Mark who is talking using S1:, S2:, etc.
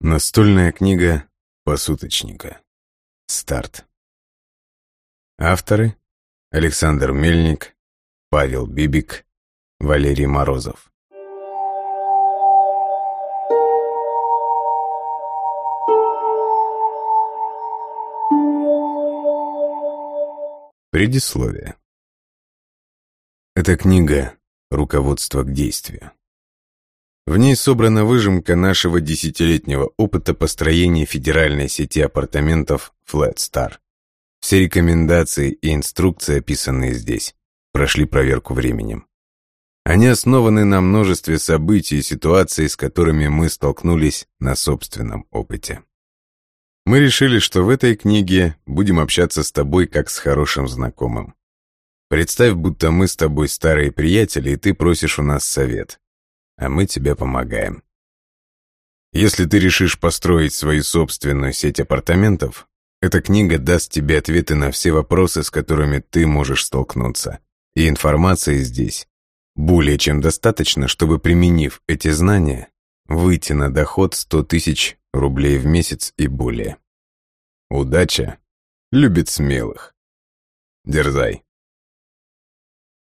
S1: Настольная книга посуточника. Старт. Авторы: Александр Мельник, Павел Бибик, Валерий Морозов. Предисловие. Эта книга — руководство к действию. В ней собрана выжимка нашего 10-летнего опыта построения федеральной сети апартаментов Flat Star. Все рекомендации и инструкции, описанные здесь, прошли проверку временем. Они основаны на множестве событий и ситуаций, с которыми мы столкнулись на собственном опыте. Мы решили, что в этой книге будем общаться с тобой как с хорошим знакомым. Представь, будто мы с тобой старые приятели, и ты просишь у нас совет, а мы тебе помогаем. Если ты решишь построить свою собственную сеть апартаментов, эта книга даст тебе ответы на все вопросы, с которыми ты можешь столкнуться. И информации здесь более чем достаточно, чтобы, применив эти знания, выйти на доход 100 тысяч рублей в месяц и более. Удача любит смелых. Дерзай.